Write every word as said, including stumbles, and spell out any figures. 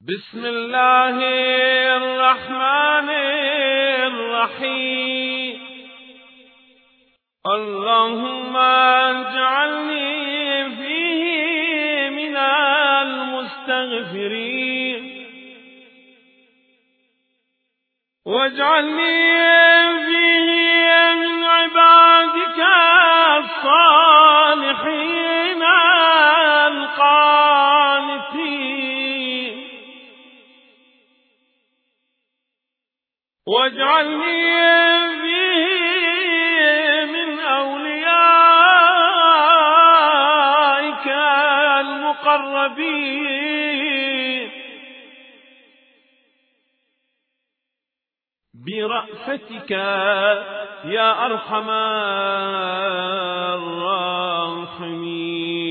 بسم الله الرحمن الرحيم. اللهم اجعلني فيه من المستغفرين، واجعلني فيه من عبادك الصالحين القانتين، واجعلني فيه من أوليائك المقربين برأفتك يا أرحم الراحمين.